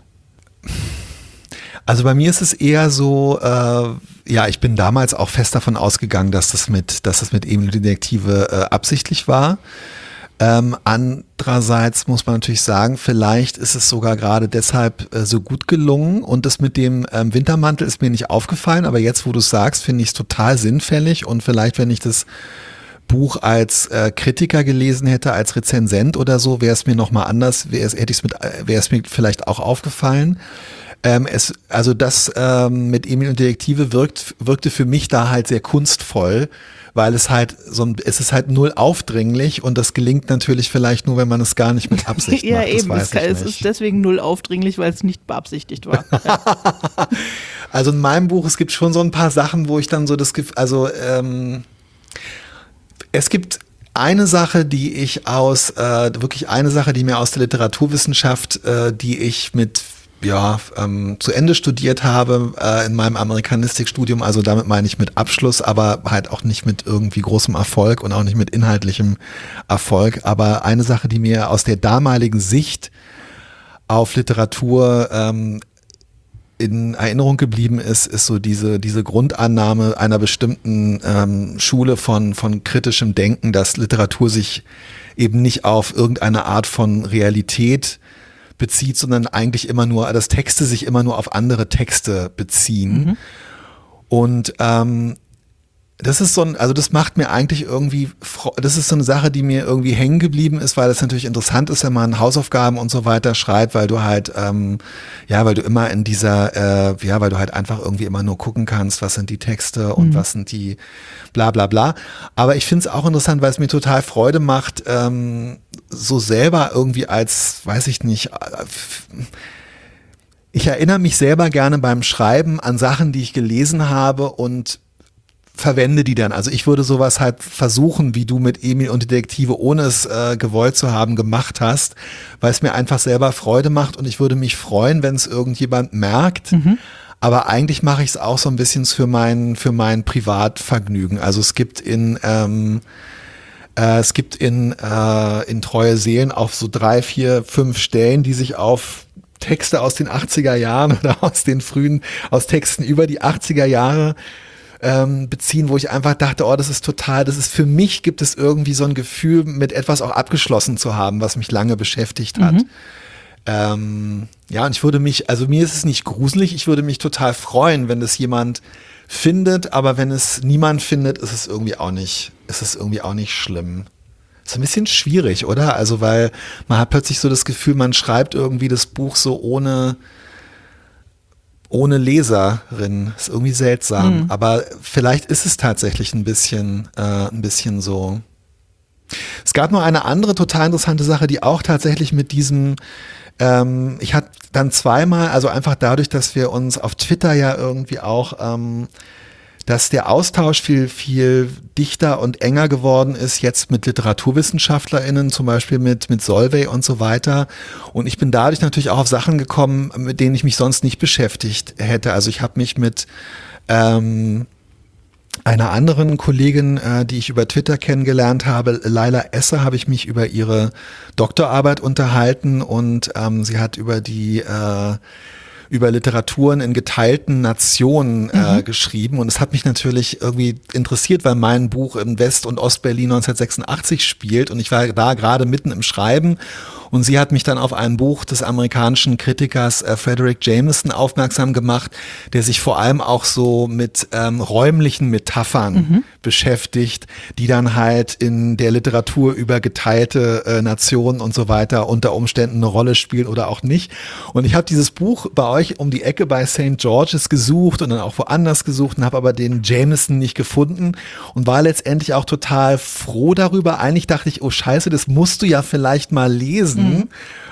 Also bei mir ist es eher so, äh, ja, ich bin damals auch fest davon ausgegangen, dass das mit, dass das mit Emil und die Detektive äh, absichtlich war. Ähm, andererseits muss man natürlich sagen, vielleicht ist es sogar gerade deshalb äh, so gut gelungen und das mit dem ähm, Wintermantel ist mir nicht aufgefallen, aber jetzt, wo du es sagst, finde ich es total sinnfällig und vielleicht, wenn ich das Buch als äh, Kritiker gelesen hätte, als Rezensent oder so, wäre es mir nochmal anders, wäre es, hätte ich es mit, wäre es mir vielleicht auch aufgefallen. Ähm, es, also das ähm, mit Emil und Detektive wirkt, wirkte für mich da halt sehr kunstvoll, weil es halt so ein, es ist halt null aufdringlich und das gelingt natürlich vielleicht nur, wenn man es gar nicht mit Absicht ja, macht. Das eben, weiß es, ich es nicht. ist deswegen null aufdringlich, weil es nicht beabsichtigt war. Also in meinem Buch, es gibt schon so ein paar Sachen, wo ich dann so das Gefühl, also ähm, es gibt eine Sache, die ich aus, äh, wirklich eine Sache, die mir aus der Literaturwissenschaft, äh, die ich mit, ja, ähm, zu Ende studiert habe äh, in meinem Amerikanistikstudium, also damit meine ich mit Abschluss, aber halt auch nicht mit irgendwie großem Erfolg und auch nicht mit inhaltlichem Erfolg, aber eine Sache, die mir aus der damaligen Sicht auf Literatur ähm, in Erinnerung geblieben ist, ist so diese, diese Grundannahme einer bestimmten ähm, Schule von, von kritischem Denken, dass Literatur sich eben nicht auf irgendeine Art von Realität bezieht, sondern eigentlich immer nur, dass Texte sich immer nur auf andere Texte beziehen. Mhm. Und ähm, das ist so ein, also das macht mir eigentlich irgendwie, das ist so eine Sache, die mir irgendwie hängen geblieben ist, weil es natürlich interessant ist, wenn man Hausaufgaben und so weiter schreibt, weil du halt, ähm, ja, weil du immer in dieser, äh, ja, weil du halt einfach irgendwie immer nur gucken kannst, was sind die Texte und mhm. was sind die bla bla bla. Aber ich finde es auch interessant, weil es mir total Freude macht, ähm, so selber irgendwie als, weiß ich nicht, ich erinnere mich selber gerne beim Schreiben an Sachen, die ich gelesen habe und verwende die dann. Also ich würde sowas halt versuchen, wie du mit Emil und Detektive, ohne es äh, gewollt zu haben, gemacht hast, weil es mir einfach selber Freude macht und ich würde mich freuen, wenn es irgendjemand merkt. Mhm. Aber eigentlich mache ich es auch so ein bisschen für mein, für mein Privatvergnügen. Also es gibt in ähm, äh, es gibt in, äh, in Treue Seelen auch so drei, vier, fünf Stellen, die sich auf Texte aus den achtziger Jahren oder aus den frühen, aus Texten über die achtziger Jahre Ähm, beziehen, wo ich einfach dachte, oh, das ist total, das ist für mich, gibt es irgendwie so ein Gefühl, mit etwas auch abgeschlossen zu haben, was mich lange beschäftigt hat. Mhm. Ähm, ja, und ich würde mich, also mir ist es nicht gruselig, ich würde mich total freuen, wenn das jemand findet, aber wenn es niemand findet, ist es irgendwie auch nicht, ist es irgendwie auch nicht schlimm. Ist ein bisschen schwierig, oder? Also, weil man hat plötzlich so das Gefühl, man schreibt irgendwie das Buch so ohne ohne Leserin. Ist irgendwie seltsam. Mhm. Aber vielleicht ist es tatsächlich ein bisschen, äh, ein bisschen so. Es gab noch eine andere total interessante Sache, die auch tatsächlich mit diesem, ähm, ich hatte dann zweimal, also einfach dadurch, dass wir uns auf Twitter ja irgendwie auch, ähm, dass der Austausch viel, viel dichter und enger geworden ist, jetzt mit LiteraturwissenschaftlerInnen, zum Beispiel mit, mit Solveig und so weiter. Und ich bin dadurch natürlich auch auf Sachen gekommen, mit denen ich mich sonst nicht beschäftigt hätte. Also ich habe mich mit ähm, einer anderen Kollegin, äh, die ich über Twitter kennengelernt habe, Laila Esser, habe ich mich über ihre Doktorarbeit unterhalten und ähm, sie hat über die äh, über Literaturen in geteilten Nationen äh, Mhm. geschrieben und es hat mich natürlich irgendwie interessiert, weil mein Buch in West- und Ostberlin neunzehnhundertsechsundachtzig spielt und ich war da gerade mitten im Schreiben und sie hat mich dann auf ein Buch des amerikanischen Kritikers äh, Frederick Jameson aufmerksam gemacht, der sich vor allem auch so mit ähm, räumlichen Metaphern Mhm. beschäftigt, die dann halt in der Literatur über geteilte äh, Nationen und so weiter unter Umständen eine Rolle spielen oder auch nicht. Und ich habe dieses Buch bei euch um die Ecke bei Saint George's gesucht und dann auch woanders gesucht und habe aber den Jameson nicht gefunden und war letztendlich auch total froh darüber. Eigentlich dachte ich, oh Scheiße, das musst du ja vielleicht mal lesen. Mhm.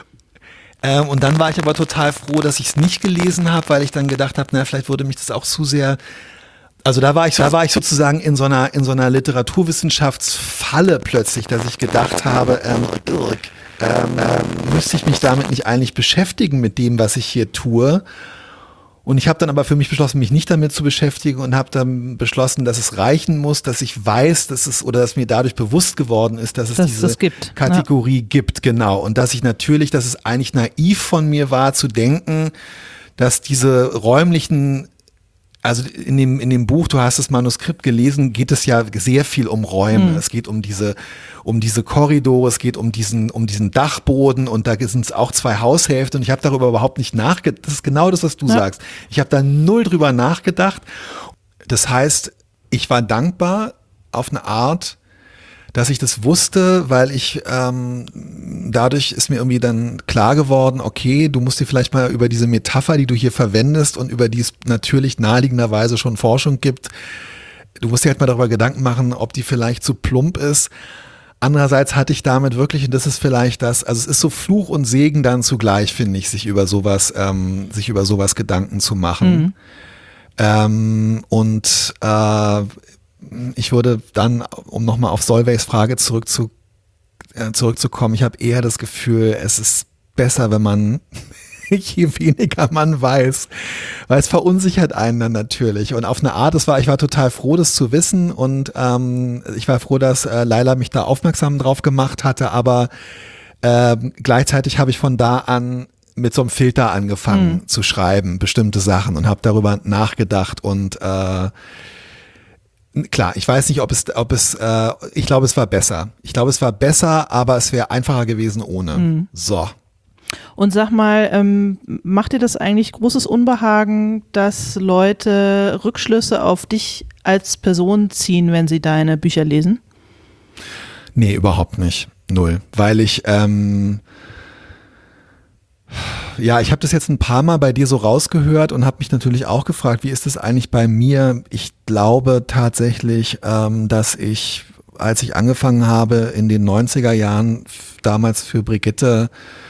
Ähm, und dann war ich aber total froh, dass ich es nicht gelesen habe, weil ich dann gedacht habe, na, vielleicht würde mich das auch zu sehr. Also da war ich, da war ich sozusagen in so einer in so einer Literaturwissenschaftsfalle plötzlich, dass ich gedacht habe, ähm, ähm, ähm, müsste ich mich damit nicht eigentlich beschäftigen mit dem, was ich hier tue? Und ich habe dann aber für mich beschlossen, mich nicht damit zu beschäftigen und habe dann beschlossen, dass es reichen muss, dass ich weiß, dass es oder dass mir dadurch bewusst geworden ist, dass es Dass diese es gibt. Kategorie Ja. gibt, genau. Und dass ich natürlich, dass es eigentlich naiv von mir war zu denken, dass diese räumlichen, also in dem, in dem Buch, du hast das Manuskript gelesen, geht es ja sehr viel um Räume. Mhm. Es geht um diese, um diese Korridore, es geht um diesen, um diesen Dachboden und da sind es auch zwei Haushälften und ich habe darüber überhaupt nicht nachgedacht. Das ist genau das, was du ja. sagst. Ich habe da null drüber nachgedacht. Das heißt, ich war dankbar auf eine Art, dass ich das wusste, weil ich ähm, dadurch ist mir irgendwie dann klar geworden, okay, du musst dir vielleicht mal über diese Metapher, die du hier verwendest und über die es natürlich naheliegenderweise schon Forschung gibt, du musst dir halt mal darüber Gedanken machen, ob die vielleicht zu plump ist. Andererseits hatte ich damit wirklich, und das ist vielleicht das, also es ist so Fluch und Segen dann zugleich, finde ich, sich über sowas, ähm, sich über sowas Gedanken zu machen. Mhm. Ähm, und äh, ich würde dann, um nochmal auf Solveigs Frage zurückzu, äh, zurückzukommen, ich habe eher das Gefühl, es ist besser, wenn man, je weniger man weiß, weil es verunsichert einen dann natürlich. Und auf eine Art, das war, ich war total froh, das zu wissen und ähm, ich war froh, dass äh, Laila mich da aufmerksam drauf gemacht hatte, aber äh, gleichzeitig habe ich von da an mit so einem Filter angefangen mhm. zu schreiben, bestimmte Sachen und habe darüber nachgedacht und äh, klar, ich weiß nicht, ob es, ob es, äh, ich glaube, es war besser. Ich glaube, es war besser, aber es wäre einfacher gewesen ohne. Mhm. So. Und sag mal, ähm, macht dir das eigentlich großes Unbehagen, dass Leute Rückschlüsse auf dich als Person ziehen, wenn sie deine Bücher lesen? Nee, überhaupt nicht. Null. Weil ich, ähm, ja, ich habe das jetzt ein paar Mal bei dir so rausgehört und habe mich natürlich auch gefragt, wie ist das eigentlich bei mir? Ich glaube tatsächlich, ähm, dass ich, als ich angefangen habe in den neunziger Jahren, damals für Brigitte,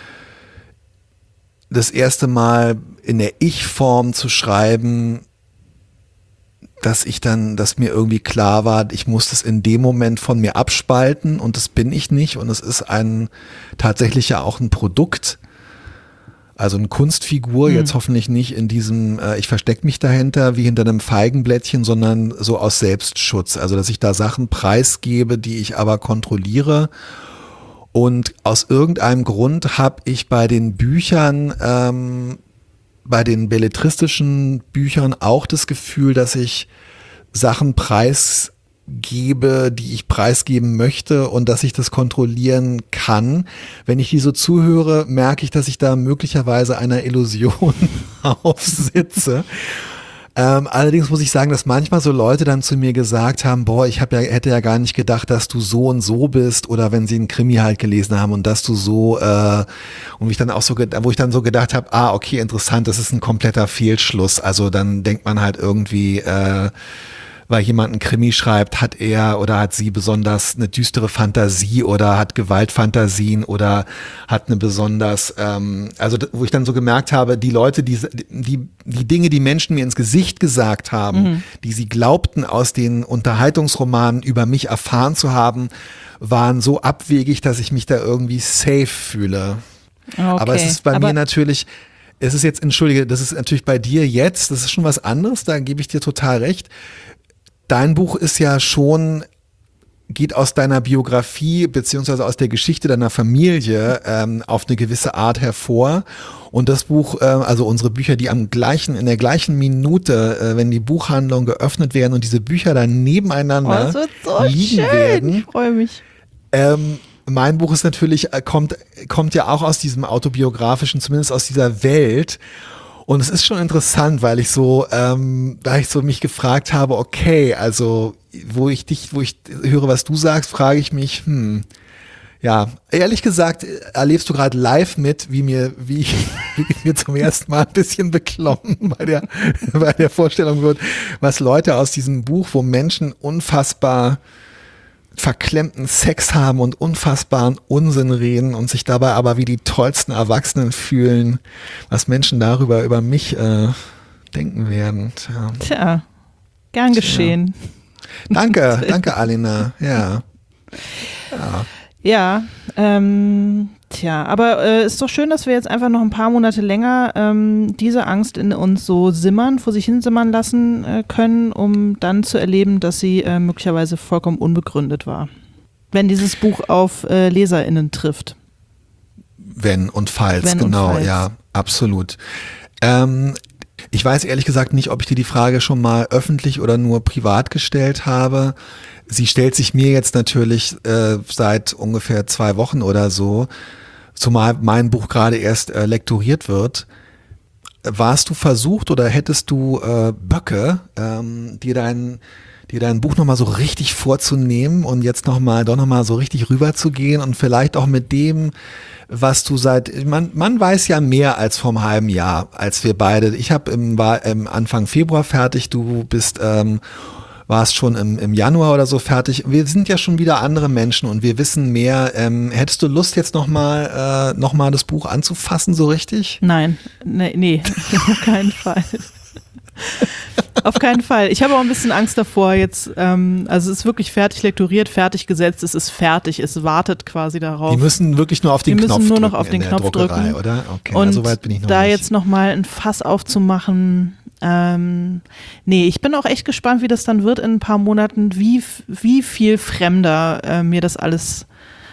das erste Mal in der Ich-Form zu schreiben, dass ich dann, dass mir irgendwie klar war, ich muss das in dem Moment von mir abspalten und das bin ich nicht und es ist ein tatsächlich ja auch ein Produkt. Also eine Kunstfigur, mhm. jetzt hoffentlich nicht in diesem, äh, ich verstecke mich dahinter wie hinter einem Feigenblättchen, sondern so aus Selbstschutz. Also dass ich da Sachen preisgebe, die ich aber kontrolliere. Und aus irgendeinem Grund habe ich bei den Büchern, ähm, bei den belletristischen Büchern auch das Gefühl, dass ich Sachen preisgebe, die ich preisgeben möchte und dass ich das kontrollieren kann. Wenn ich die so zuhöre, merke ich, dass ich da möglicherweise einer Illusion aufsitze. Ähm, allerdings muss ich sagen, dass manchmal so Leute dann zu mir gesagt haben, boah, ich hab ja, hätte ja gar nicht gedacht, dass du so und so bist oder wenn sie einen Krimi halt gelesen haben und dass du so äh, und ich dann auch so, wo ich dann so gedacht habe, ah, okay, interessant, das ist ein kompletter Fehlschluss. Also dann denkt man halt irgendwie, äh, weil jemand einen Krimi schreibt, hat er oder hat sie besonders eine düstere Fantasie oder hat Gewaltfantasien oder hat eine besonders, ähm, also wo ich dann so gemerkt habe, die Leute, die, die, die Dinge, die Menschen mir ins Gesicht gesagt haben, mhm. die sie glaubten aus den Unterhaltungsromanen über mich erfahren zu haben, waren so abwegig, dass ich mich da irgendwie safe fühle. Okay. Aber es ist bei Aber mir natürlich, es ist jetzt, entschuldige, das ist natürlich bei dir jetzt, das ist schon was anderes, da gebe ich dir total recht. Dein Buch ist ja schon geht aus deiner Biografie beziehungsweise aus der Geschichte deiner Familie ähm, auf eine gewisse Art hervor. Und das Buch, äh, also unsere Bücher, die am gleichen, in der gleichen Minute, äh, wenn die Buchhandlungen geöffnet werden und diese Bücher dann nebeneinander oh, das wird so liegen schön. werden. Ich freue mich. Ähm, mein Buch ist natürlich, kommt, kommt ja auch aus diesem autobiografischen, zumindest aus dieser Welt. Und es ist schon interessant, weil ich so, ähm, da ich so mich gefragt habe, okay, also wo ich dich, wo ich höre, was du sagst, frage ich mich, hm, ja, ehrlich gesagt, erlebst du gerade live mit, wie mir, wie ich, wie ich mir zum ersten Mal ein bisschen beklommen bei der, bei der Vorstellung wird, was Leute aus diesem Buch, wo Menschen unfassbar verklemmten Sex haben und unfassbaren Unsinn reden und sich dabei aber wie die tollsten Erwachsenen fühlen, was Menschen darüber über mich äh, denken werden. Tja, Tja gern Tja. geschehen. Danke, danke Alina, ja. Ja, ja ähm, tja, aber äh, ist doch schön, dass wir jetzt einfach noch ein paar Monate länger ähm, diese Angst in uns so simmern, vor sich hin simmern lassen äh, können, um dann zu erleben, dass sie äh, möglicherweise vollkommen unbegründet war. Wenn dieses Buch auf äh, LeserInnen trifft. Wenn und falls, Wenn genau, und falls. ja, absolut. Ähm, ich weiß ehrlich gesagt nicht, ob ich dir die Frage schon mal öffentlich oder nur privat gestellt habe. Sie stellt sich mir jetzt natürlich äh, seit ungefähr zwei Wochen oder so, zumal mein Buch gerade erst äh, lektoriert wird. Warst du versucht oder hättest du äh, Böcke, ähm, dir dein, dir dein Buch nochmal so richtig vorzunehmen und jetzt nochmal, doch nochmal so richtig rüberzugehen und vielleicht auch mit dem, was du seit, man, man weiß ja mehr als vor einem halben Jahr, als wir beide. Ich habe im, war im Anfang Februar fertig, du bist ähm, warst schon im, im Januar oder so fertig. Wir sind ja schon wieder andere Menschen und wir wissen mehr. Ähm, hättest du Lust, jetzt nochmal äh, noch mal das Buch anzufassen, so richtig? Nein, nee, nee auf keinen Fall. Auf keinen Fall. Ich habe auch ein bisschen Angst davor jetzt, ähm, also es ist wirklich fertig lektoriert, fertig gesetzt, es ist fertig, es wartet quasi darauf. Die müssen wirklich nur auf den Die Knopf müssen nur drücken noch auf den in Knopf der Druckerei, drücken. oder? Okay, und so weit bin ich noch da nicht. jetzt nochmal ein Fass aufzumachen, ähm, nee, ich bin auch echt gespannt, wie das dann wird in ein paar Monaten, wie, wie viel fremder äh, mir das alles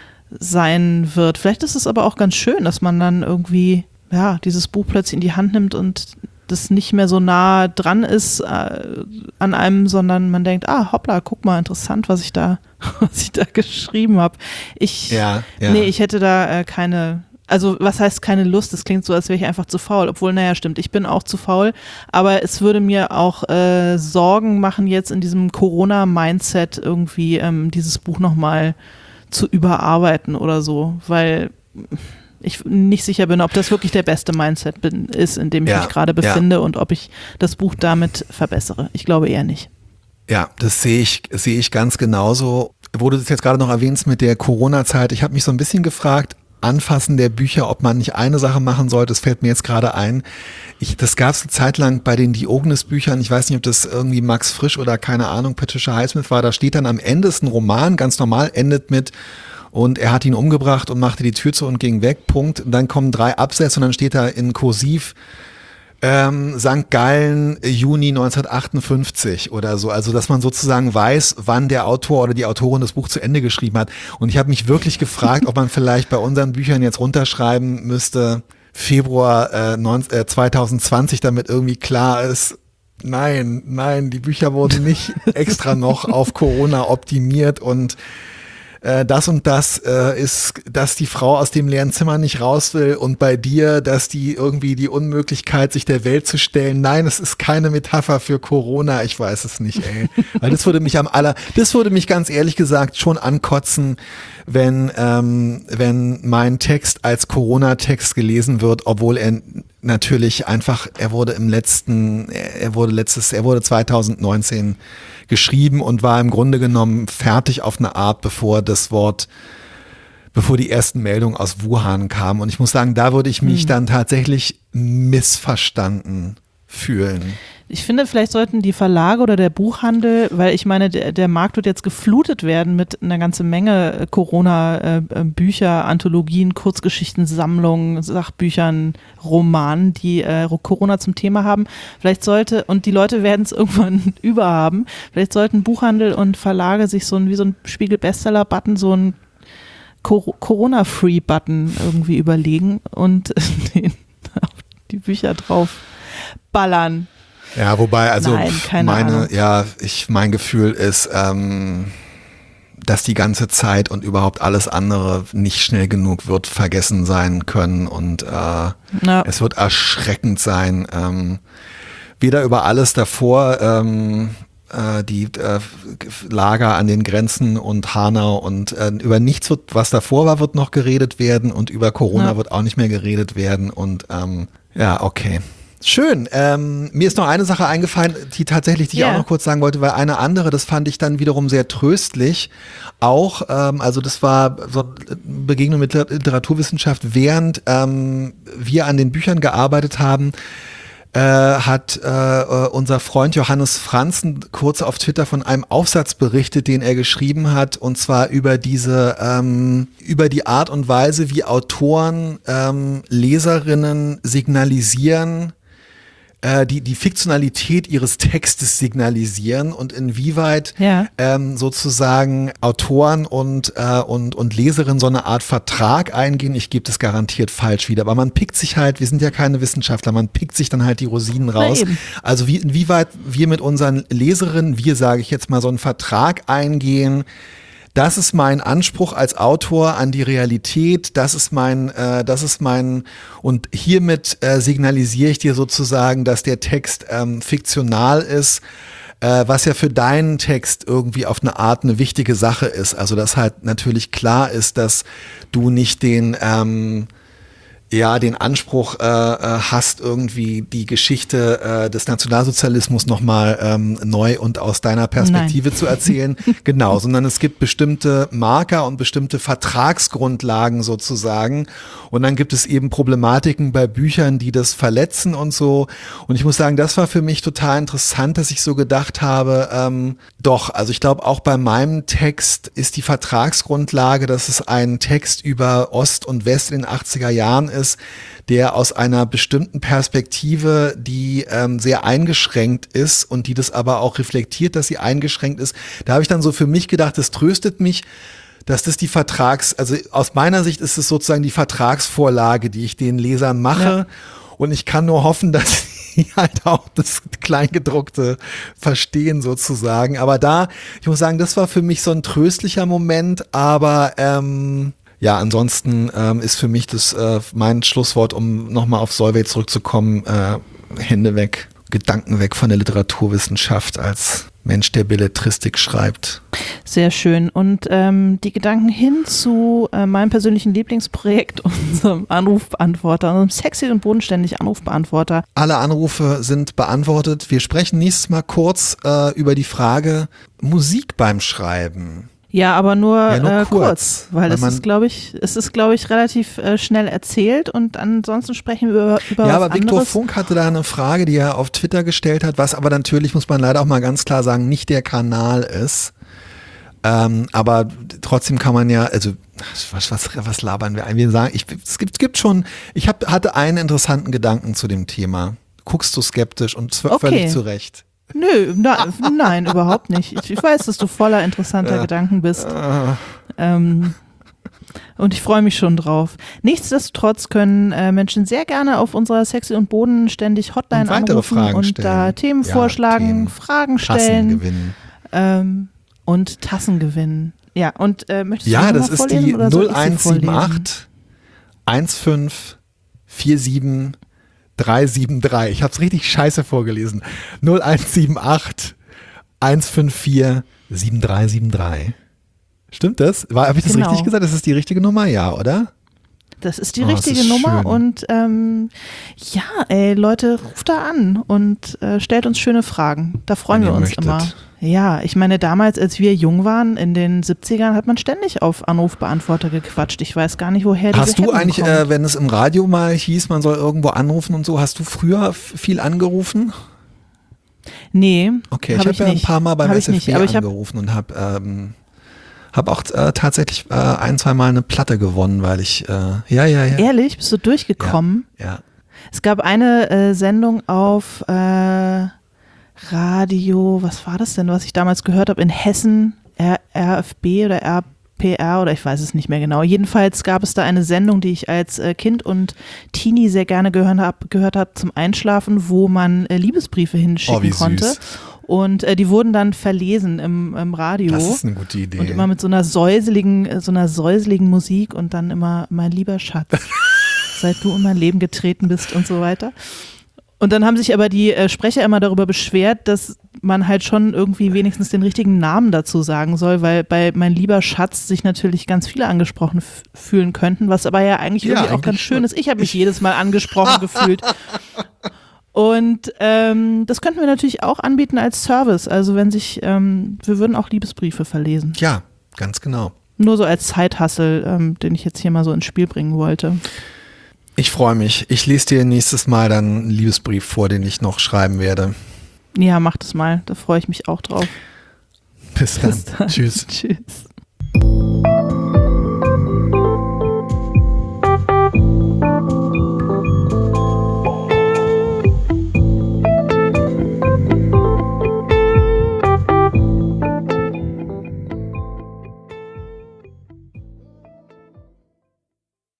sein wird. Vielleicht ist es aber auch ganz schön, dass man dann irgendwie, ja, dieses Buch plötzlich in die Hand nimmt und das nicht mehr so nah dran ist äh, an einem, sondern man denkt, ah, hoppla, guck mal, interessant, was ich da, was ich da geschrieben habe. Ich, ja, ja. nee, ich hätte da äh, keine, also was heißt keine Lust? Das klingt so, als wäre ich einfach zu faul, obwohl, naja, stimmt, ich bin auch zu faul, aber es würde mir auch äh, Sorgen machen, jetzt in diesem Corona-Mindset irgendwie ähm, dieses Buch nochmal zu überarbeiten oder so, weil ich nicht sicher bin, ob das wirklich der beste Mindset bin, ist, in dem ich ja, mich gerade befinde ja. und ob ich das Buch damit verbessere. Ich glaube eher nicht. Ja, das sehe ich, sehe ich ganz genauso. Wo du das jetzt gerade noch erwähnst mit der Corona-Zeit, ich habe mich so ein bisschen gefragt, Anfassen der Bücher, ob man nicht eine Sache machen sollte, das fällt mir jetzt gerade ein. Ich, das gab es eine Zeit lang bei den Diogenes-Büchern, ich weiß nicht, ob das irgendwie Max Frisch oder keine Ahnung, Patricia Highsmith war, da steht dann am Ende, ist ein Roman, ganz normal, endet mit und er hat ihn umgebracht und machte die Tür zu und ging weg, Punkt. Und dann kommen drei Absätze und dann steht da in Kursiv ähm, Sankt Gallen, Juni neunzehnhundertachtundfünfzig oder so. Also, dass man sozusagen weiß, wann der Autor oder die Autorin das Buch zu Ende geschrieben hat. Und ich habe mich wirklich gefragt, ob man vielleicht bei unseren Büchern jetzt runterschreiben müsste, Februar äh, neunzehn, äh, zwanzig zwanzig, damit irgendwie klar ist, nein, nein, die Bücher wurden nicht extra noch auf Corona optimiert und äh, das und das äh, ist, dass die Frau aus dem leeren Zimmer nicht raus will und bei dir, dass die irgendwie die Unmöglichkeit, sich der Welt zu stellen. Nein, es ist keine Metapher für Corona. Ich weiß es nicht, ey. Weil das würde mich am aller, das würde mich ganz ehrlich gesagt schon ankotzen, wenn, ähm, wenn mein Text als Corona-Text gelesen wird, obwohl er natürlich einfach, er wurde im letzten, er wurde letztes, er wurde zwanzig neunzehn geschrieben und war im Grunde genommen fertig auf eine Art, bevor das Wort, bevor die ersten Meldungen aus Wuhan kamen. Und ich muss sagen, da würde ich mich mhm. dann tatsächlich missverstanden fühlen. Ich finde, vielleicht sollten die Verlage oder der Buchhandel, weil ich meine, der, der Markt wird jetzt geflutet werden mit einer ganzen Menge Corona-Bücher, Anthologien, Kurzgeschichten, Sammlungen, Sachbüchern, Romanen, die äh, Corona zum Thema haben. Vielleicht sollte, und die Leute werden es irgendwann überhaben, vielleicht sollten Buchhandel und Verlage sich so ein, wie so ein Spiegel-Bestseller-Button, so ein Cor- Corona-Free-Button irgendwie überlegen und den auf die Bücher drauf ballern. Ja, wobei, also Nein, keine meine, Ahnung. ja, ich, mein Gefühl ist, ähm, dass die ganze Zeit und überhaupt alles andere nicht schnell genug wird vergessen sein können und äh, Ja. es wird erschreckend sein. Ähm, weder über alles davor, ähm, äh, die äh, Lager an den Grenzen und Hanau und äh, über nichts, wird, was davor war, wird noch geredet werden und über Corona Ja. wird auch nicht mehr geredet werden und ähm, ja, okay. Schön. Ähm, mir ist noch eine Sache eingefallen, die tatsächlich, die ich Ja. auch noch kurz sagen wollte, weil eine andere, das fand ich dann wiederum sehr tröstlich. Auch, ähm, also das war so eine Begegnung mit Literaturwissenschaft, während ähm, wir an den Büchern gearbeitet haben, äh, hat äh, unser Freund Johannes Franzen kurz auf Twitter von einem Aufsatz berichtet, den er geschrieben hat, und zwar über diese, ähm, über die Art und Weise, wie Autoren ähm, Leserinnen signalisieren, Die, die Fiktionalität ihres Textes signalisieren und inwieweit Ja. ähm, sozusagen Autoren und, äh, und, und Leserinnen so eine Art Vertrag eingehen. Ich gebe das garantiert falsch wieder, aber man pickt sich halt, wir sind ja keine Wissenschaftler, man pickt sich dann halt die Rosinen raus. eben. Also wie, inwieweit wir mit unseren Leserinnen, wir sage ich jetzt mal, so einen Vertrag eingehen. Das ist mein Anspruch als Autor an die Realität, das ist mein, äh, das ist mein, und hiermit äh, signalisiere ich dir sozusagen, dass der Text ähm, fiktional ist, äh, was ja für deinen Text irgendwie auf eine Art eine wichtige Sache ist. Also dass halt natürlich klar ist, dass du nicht den, ähm, ja, den Anspruch äh, hast, irgendwie die Geschichte äh, des Nationalsozialismus nochmal ähm, neu und aus deiner Perspektive Nein. zu erzählen. Genau, sondern es gibt bestimmte Marker und bestimmte Vertragsgrundlagen sozusagen. Und dann gibt es eben Problematiken bei Büchern, die das verletzen und so. Und ich muss sagen, das war für mich total interessant, dass ich so gedacht habe, ähm, doch, also ich glaube auch bei meinem Text ist die Vertragsgrundlage, dass es ein Text über Ost und West in den achtziger Jahren ist, der aus einer bestimmten Perspektive, die ähm, sehr eingeschränkt ist und die das aber auch reflektiert, dass sie eingeschränkt ist. Da habe ich dann so für mich gedacht, das tröstet mich, dass das die Vertrags, also aus meiner Sicht ist es sozusagen die Vertragsvorlage, die ich den Lesern mache. Ja. Und ich kann nur hoffen, dass sie halt auch das Kleingedruckte verstehen sozusagen. Aber da, ich muss sagen, das war für mich so ein tröstlicher Moment, aber ähm, ja, ansonsten ähm, ist für mich das äh, mein Schlusswort, um nochmal auf Solveig zurückzukommen, äh, Hände weg, Gedanken weg von der Literaturwissenschaft als Mensch, der Belletristik schreibt. Sehr schön. Und ähm, die Gedanken hin zu äh, meinem persönlichen Lieblingsprojekt, unserem Anrufbeantworter, unserem sexy und bodenständig Anrufbeantworter. Alle Anrufe sind beantwortet. Wir sprechen nächstes Mal kurz äh, über die Frage Musik beim Schreiben. Ja, aber nur, ja, nur äh, kurz, kurz, weil, weil es ist, glaube ich, es ist, glaube ich, relativ äh, schnell erzählt und ansonsten sprechen wir über, über ja, was aber Viktor anderes. Funk hatte da eine Frage, die er auf Twitter gestellt hat, was aber natürlich, muss man leider auch mal ganz klar sagen, nicht der Kanal ist. Ähm, aber trotzdem kann man ja, also was, was, was labern wir ein? Wir sagen, ich, es gibt, es gibt schon, ich hab, hatte einen interessanten Gedanken zu dem Thema. Guckst du skeptisch und z- Okay. völlig zu Recht. Nö, na, nein, überhaupt nicht. Ich, ich weiß, dass du voller interessanter Ja. Gedanken bist. Ah. Ähm, und ich freue mich schon drauf. Nichtsdestotrotz können äh, Menschen sehr gerne auf unserer sexy und bodenständig Hotline Und weitere anrufen Fragen und stellen. da Themen Ja, vorschlagen, Themen. Fragen Tassen stellen gewinnen. ähm, und Tassen gewinnen. Ja, und äh, möchtest Ja, du das noch mal ist vorlesen, die oder soll null ich sie eins sieben vorlesen? acht eins fünf vier sieben drei sieben drei. Ich habe es richtig scheiße vorgelesen. null eins sieben acht eins fünf vier sieben drei sieben drei. Stimmt das? Habe ich das Genau. richtig gesagt? Das ist die richtige Nummer, ja, oder? Das ist die Oh, das richtige ist Nummer schön. und ähm, ja, ey, Leute, ruft da an und äh, stellt uns schöne Fragen. Da freuen Wenn wir ihr uns möchtet. immer. Ja, ich meine, damals, als wir jung waren, in den siebzigern, hat man ständig auf Anrufbeantworter gequatscht. Ich weiß gar nicht, woher die Hast du Hemmung eigentlich, kommt. äh, wenn es im Radio mal hieß, man soll irgendwo anrufen und so, hast du früher f- viel angerufen? Nee, Okay, hab ich habe ich ja ein nicht. paar Mal beim Hab S ich F B nicht, aber ich hab- angerufen und habe ähm, hab auch äh, tatsächlich äh, ein, zwei Mal eine Platte gewonnen, weil ich, äh, ja, ja, ja. Ehrlich, bist du durchgekommen? Ja. Es gab eine äh, Sendung auf äh, Radio, was war das denn, was ich damals gehört habe, in Hessen, R- RFB oder R P R oder ich weiß es nicht mehr genau. Jedenfalls gab es da eine Sendung, die ich als äh, Kind und Teenie sehr gerne gehört habe gehört hab zum Einschlafen, wo man äh, Liebesbriefe hinschicken Oh, wie konnte. süß. Und äh, die wurden dann verlesen im, im Radio. Das ist eine gute Idee. Und immer mit so einer säuseligen, äh, so einer säuseligen Musik und dann immer, mein lieber Schatz, seit du in mein Leben getreten bist und so weiter. Und dann haben sich aber die äh, Sprecher immer darüber beschwert, dass man halt schon irgendwie wenigstens den richtigen Namen dazu sagen soll, weil bei mein lieber Schatz sich natürlich ganz viele angesprochen f- fühlen könnten, was aber ja eigentlich Ja, irgendwie auch eigentlich ganz schön schon. ist. Ich habe mich jedes Mal angesprochen gefühlt. Und ähm, das könnten wir natürlich auch anbieten als Service. Also wenn sich, ähm, wir würden auch Liebesbriefe verlesen. Ja, ganz genau. Nur so als Zeithassel, ähm, den ich jetzt hier mal so ins Spiel bringen wollte. Ich freue mich. Ich lese dir nächstes Mal dann einen Liebesbrief vor, den ich noch schreiben werde. Ja, mach das mal. Da freue ich mich auch drauf. Bis dann. Bis dann. Tschüss. Tschüss.